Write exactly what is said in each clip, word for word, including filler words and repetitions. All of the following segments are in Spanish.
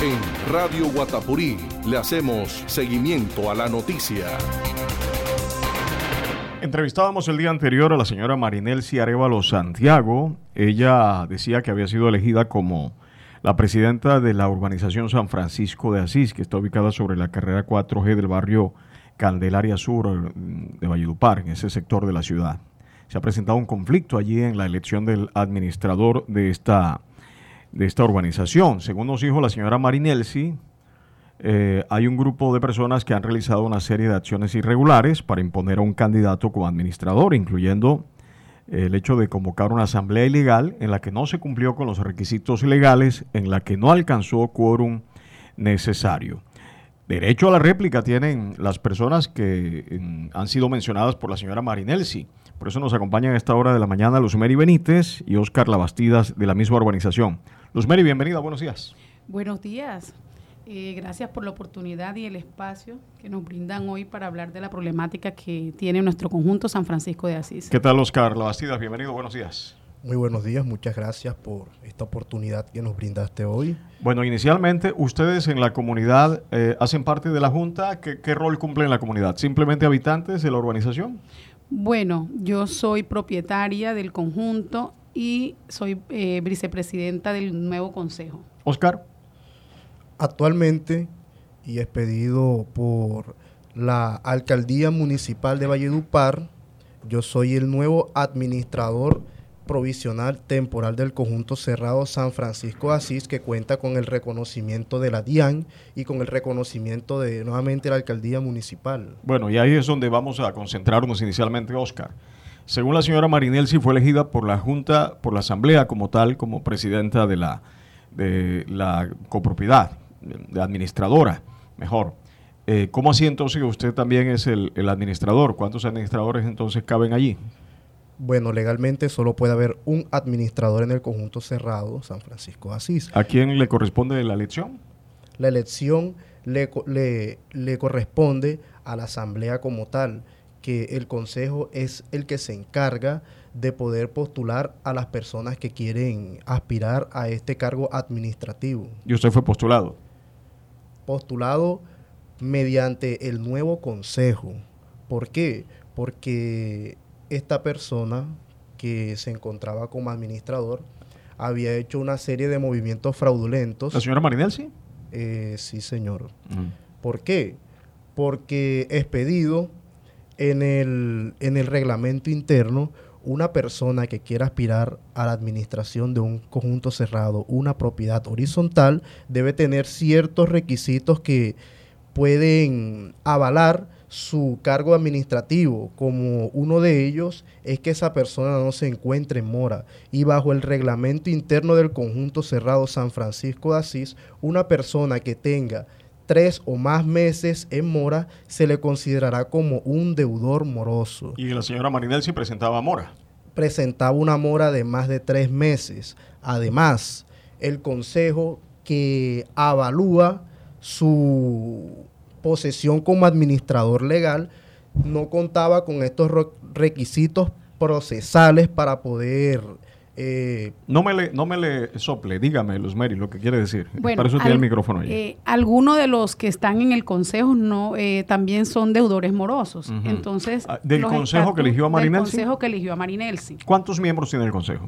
En Radio Guatapurí le hacemos seguimiento a la noticia. Entrevistábamos el día anterior a la señora Marinelsi Arévalo Santiago. Ella decía que había sido elegida como la presidenta de la urbanización San Francisco de Asís, que está ubicada sobre la carrera cuatro G del barrio Candelaria Sur de Valledupar, en ese sector de la ciudad. Se ha presentado un conflicto allí en la elección del administrador de esta, de esta urbanización. Según nos dijo la señora Marinelsi, eh, hay un grupo de personas que han realizado una serie de acciones irregulares para imponer a un candidato como administrador, incluyendo el hecho de convocar una asamblea ilegal en la que no se cumplió con los requisitos legales, en la que no alcanzó quórum necesario. Derecho a la réplica tienen las personas que eh, han sido mencionadas por la señora Marinelsi. Por eso nos acompañan a esta hora de la mañana Luzmeri Benítez y Óscar Labastidas de la misma urbanización. Luzmeri, bienvenida, buenos días. Buenos días. Eh, gracias por la oportunidad y el espacio que nos brindan hoy para hablar de la problemática que tiene nuestro conjunto San Francisco de Asís. ¿Qué tal, Óscar Labastidas? Bienvenido, buenos días. Muy buenos días, muchas gracias por esta oportunidad que nos brindaste hoy. Bueno, inicialmente, ustedes en la comunidad eh, hacen parte de la Junta. ¿Qué, qué rol cumplen en la comunidad? ¿Simplemente habitantes de la urbanización? Bueno, yo soy propietaria del conjunto y soy eh, vicepresidenta del nuevo consejo. Óscar. Actualmente, y expedido por la Alcaldía Municipal de Valledupar, yo soy el nuevo administrador provisional temporal del conjunto cerrado San Francisco de Asís, que cuenta con el reconocimiento de la DIAN y con el reconocimiento de nuevamente la Alcaldía Municipal. Bueno, y ahí es donde vamos a concentrarnos inicialmente, Óscar. Según la señora Marinelsi, fue elegida por la Junta, por la Asamblea como tal, como presidenta de la, de la copropiedad, de administradora, mejor. Eh, ¿Cómo así entonces que usted también es el, el administrador? ¿Cuántos administradores entonces caben allí? Bueno, legalmente solo puede haber un administrador en el conjunto cerrado San Francisco de Asís. ¿A quién le corresponde la elección? La elección le, le, le corresponde a la asamblea como tal, que el consejo es el que se encarga de poder postular a las personas que quieren aspirar a este cargo administrativo. ¿Y usted fue postulado? Postulado mediante el nuevo consejo. ¿Por qué? Porque esta persona que se encontraba como administrador había hecho una serie de movimientos fraudulentos. ¿La señora Marinelsi? Eh, sí, señor. Uh-huh. ¿Por qué? Porque expedido en el, en el reglamento interno, una persona que quiera aspirar a la administración de un conjunto cerrado, una propiedad horizontal, debe tener ciertos requisitos que pueden avalar su cargo administrativo, como uno de ellos es que esa persona no se encuentre en mora. Y bajo el reglamento interno del conjunto cerrado San Francisco de Asís, una persona que tenga tres o más meses en mora se le considerará como un deudor moroso. ¿Y la señora Marinelsi presentaba mora? Presentaba una mora de más de tres meses. Además, el consejo que avalúa su posesión como administrador legal no contaba con estos requisitos procesales para poder... Eh, no, me le, no me le sople, dígame, Luzmeri, lo que quiere decir. Bueno, para eso al, tiene el micrófono ahí. Eh, algunos de los que están en el consejo no eh, también son deudores morosos. Uh-huh. Entonces, ah, ¿Del consejo que eligió a Marinelsi? Del consejo que eligió a Marinelsi. ¿Cuántos miembros tiene el consejo?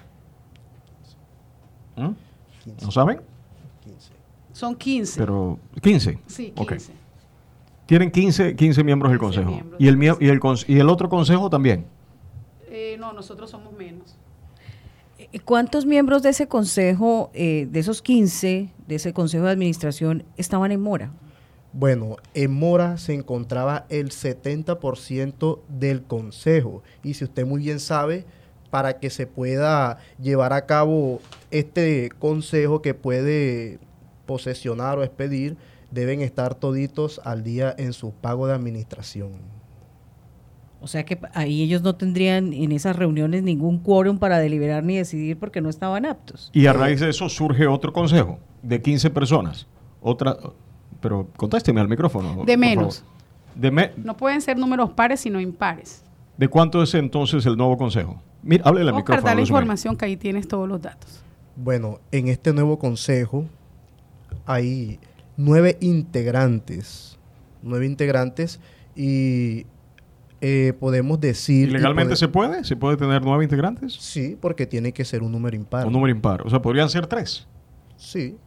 ¿Mm? ¿No saben? quince. Son quince. Pero, ¿quince? Sí, quince. Okay. Tienen quince, quince miembros del consejo. Miembros ¿Y el, y, el, ¿Y el otro consejo también? Eh, no, nosotros somos menos. ¿Cuántos miembros de ese consejo, eh, de esos quince, de ese consejo de administración, estaban en mora? Bueno, en mora se encontraba el setenta por ciento del consejo. Y si usted muy bien sabe, para que se pueda llevar a cabo este consejo que puede posesionar o expedir, deben estar toditos al día en su pago de administración. O sea que ahí ellos no tendrían en esas reuniones ningún quórum para deliberar ni decidir porque no estaban aptos. Y a raíz de eso surge otro consejo de quince personas. Otra, pero contésteme al micrófono. De menos. De me, no pueden ser números pares sino impares. ¿De cuánto es entonces el nuevo consejo? Mira, háblele al Oscar, micrófono. da la información que ahí tienes todos los datos. Bueno, en este nuevo consejo hay nueve integrantes, nueve integrantes y eh, podemos decir... ¿Y legalmente pode- se puede? ¿Se puede tener nueve integrantes? Sí, porque tiene que ser un número impar. Un número impar. O sea, podrían ser tres. Sí.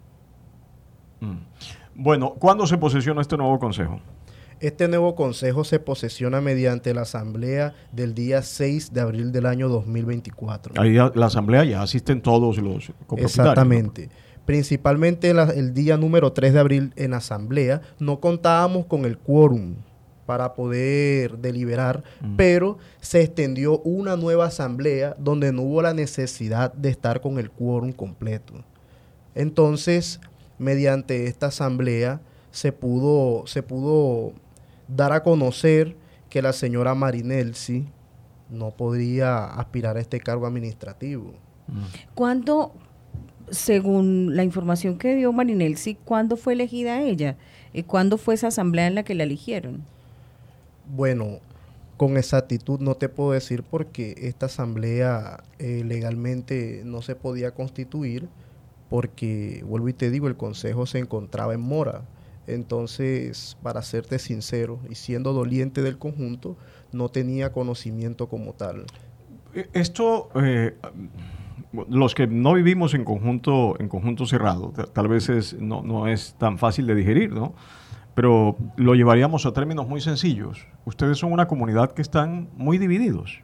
Mm. Bueno, ¿cuándo se posesiona este nuevo consejo? Este nuevo consejo se posesiona mediante la asamblea del día seis de abril del año dos mil veinticuatro. Ahí a la asamblea ya asisten todos los copropietarios. Exactamente. ¿no? Principalmente la- el día número tres de abril en asamblea no contábamos con el quórum para poder deliberar, Mm. pero se extendió una nueva asamblea donde no hubo la necesidad de estar con el quórum completo. Entonces, mediante esta asamblea se pudo, se pudo dar a conocer que la señora Marinelsi no podría aspirar a este cargo administrativo. Mm. ¿Cuándo, según la información que dio Marinelsi, cuándo fue elegida ella? ¿Y cuándo fue esa asamblea en la que la eligieron? Bueno, con exactitud no te puedo decir porque esta asamblea eh, legalmente no se podía constituir porque, vuelvo y te digo, el consejo se encontraba en mora. Entonces, para serte sincero y siendo doliente del conjunto, no tenía conocimiento como tal. Eh, Esto, eh, los que no vivimos en conjunto, en conjunto cerrado, ta- tal vez es, no, no es tan fácil de digerir, ¿no? Pero lo llevaríamos a términos muy sencillos. Ustedes son una comunidad que están muy divididos.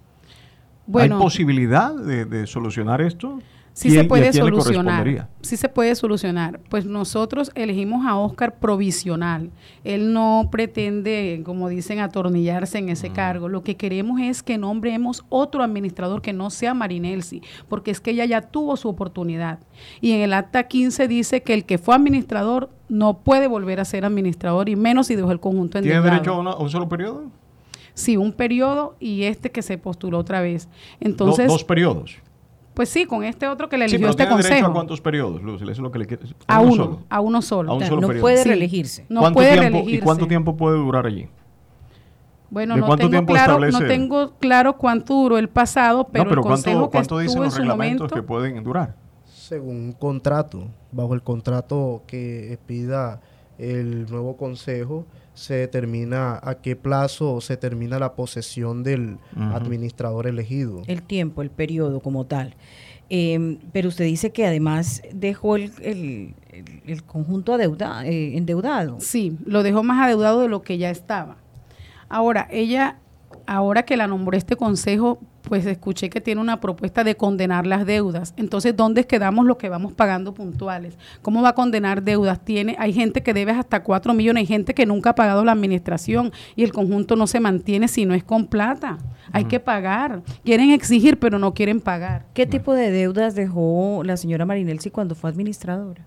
Bueno, ¿Hay posibilidad de, de solucionar esto? sí ¿Quién- y se a puede quién le solucionar. correspondería? Sí se puede solucionar. Pues nosotros elegimos a Oscar provisional. Él no pretende, como dicen, atornillarse en ese cargo. Lo que queremos es que nombremos otro administrador que no sea Marinelsi, porque es que ella ya tuvo su oportunidad. Y en el acta quince dice que el que fue administrador no puede volver a ser administrador, y menos si dejó el conjunto ¿Tiene endeudado. derecho a, una- a un solo periodo? Sí, un periodo y este que se postuló otra vez. Do- Entonces, dos periodos. pues sí, con este otro que le Sí, eligió pero este ¿tiene derecho consejo. a cuántos periodos, Luz? Eso es lo que le quiere. A uno uno, solo. a uno solo. A un O sea, solo no periodo. puede Sí. reelegirse. No ¿Cuánto puede tiempo, reelegirse. ¿Y cuánto tiempo puede durar allí? Bueno, ¿De no cuánto tengo tiempo claro, establece? no tengo claro cuánto duró el pasado, pero, no, pero el consejo ¿cuánto, que cuánto dicen estuvo en los su reglamentos momento, que pueden durar? Según un contrato, bajo el contrato que pida el nuevo consejo, se determina a qué plazo se termina la posesión del Ujú. administrador elegido. El tiempo, el periodo como tal. Eh, pero usted dice que además dejó el, el, el- el conjunto adeuda- eh, endeudado. sí, lo dejó más adeudado de lo que ya estaba. Ahora, ella, ahora que la nombró este consejo, pues escuché que tiene una propuesta de condenar las deudas. Entonces, ¿dónde quedamos los que vamos pagando puntuales? ¿Cómo va a condenar deudas? Tiene, hay gente que debe hasta cuatro millones, hay gente que nunca ha pagado la administración y el conjunto no se mantiene si no es con plata. Hay que pagar. Quieren exigir, pero no quieren pagar. ¿Qué tipo de deudas dejó la señora Marinelsi cuando fue administradora?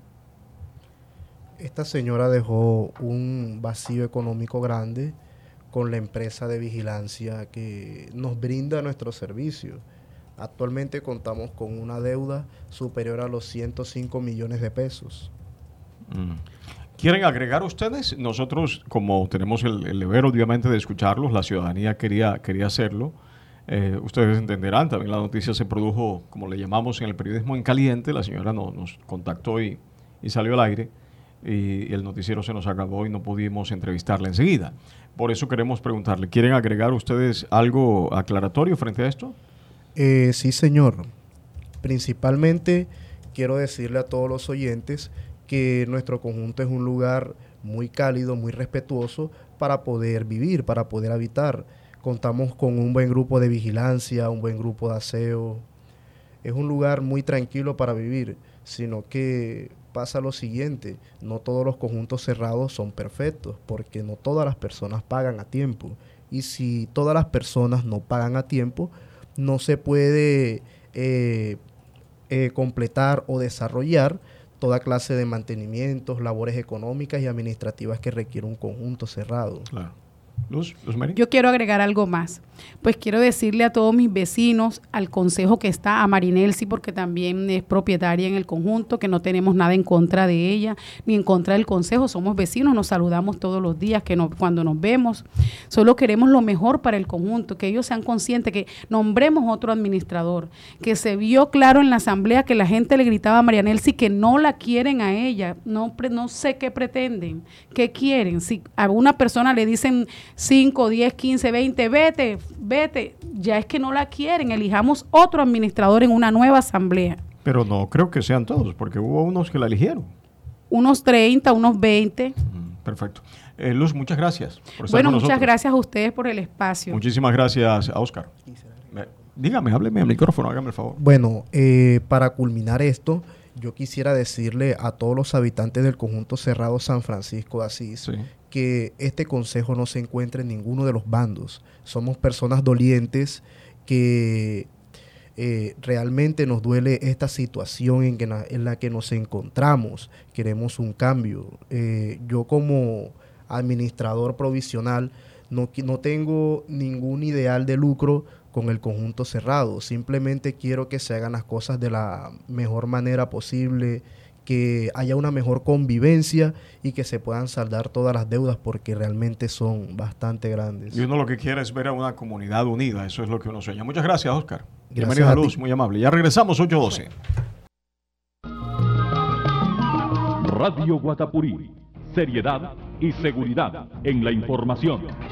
Esta señora dejó un vacío económico grande con la empresa de vigilancia que nos brinda nuestro servicio. Actualmente contamos con una deuda superior a los ciento cinco millones de pesos. Mm. ¿Quieren agregar ustedes? Nosotros, como tenemos el, el deber obviamente de escucharlos, la ciudadanía quería, quería hacerlo. Eh, ustedes entenderán, también la noticia se produjo, como le llamamos en el periodismo, en caliente. La señora no- nos contactó y, y salió al aire. Y el noticiero se nos acabó y no pudimos entrevistarla enseguida. Por eso queremos preguntarle, ¿quieren agregar ustedes algo aclaratorio frente a esto? Eh, sí, señor. Principalmente quiero decirle a todos los oyentes que nuestro conjunto es un lugar muy cálido, muy respetuoso para poder vivir, para poder habitar. Contamos con un buen grupo de vigilancia, un buen grupo de aseo. Es un lugar muy tranquilo para vivir, sino que pasa lo siguiente, no todos los conjuntos cerrados son perfectos, porque no todas las personas pagan a tiempo. Y si todas las personas no pagan a tiempo, no se puede eh, eh, completar o desarrollar toda clase de mantenimientos, labores económicas y administrativas que requiere un conjunto cerrado. Claro. Luz, Luz María. Yo quiero agregar algo más. Pues quiero decirle a todos mis vecinos, al consejo que está, a Marinelsi, porque también es propietaria en el conjunto, que no tenemos nada en contra de ella, ni en contra del consejo, somos vecinos, nos saludamos todos los días que no, cuando nos vemos. Solo queremos lo mejor para el conjunto, que ellos sean conscientes, que nombremos otro administrador, que se vio claro en la asamblea que la gente le gritaba a Marianelsi que no la quieren a ella, no, no sé qué pretenden, qué quieren. Si a una persona le dicen cinco, diez, quince, veinte, vete, vete, ya es que no la quieren, elijamos otro administrador en una nueva asamblea. Pero no creo que sean todos, porque hubo unos que la eligieron. Unos treinta, unos veinte. Mm, perfecto. Eh, Luz, muchas gracias por estar Bueno, con muchas nosotros. gracias a ustedes por el espacio. Muchísimas gracias a Oscar. Eh, dígame, hábleme al micrófono, hágame el favor. Bueno, eh, para culminar esto, yo quisiera decirle a todos los habitantes del conjunto cerrado San Francisco de Asís Sí. que este consejo no se encuentra en ninguno de los bandos. Somos personas dolientes que eh, realmente nos duele esta situación en, que na, en la que nos encontramos. Queremos un cambio. Eh, yo como administrador provisional no, no tengo ningún ideal de lucro con el conjunto cerrado. Simplemente quiero que se hagan las cosas de la mejor manera posible, que haya una mejor convivencia y que se puedan saldar todas las deudas porque realmente son bastante grandes. Y uno lo que quiere es ver a una comunidad unida, eso es lo que uno sueña. Muchas gracias, Oscar. Gracias Bienvenida a a Luz, ti. muy amable. Ya regresamos, ocho doce. Radio Guatapurí, seriedad y seguridad en la información.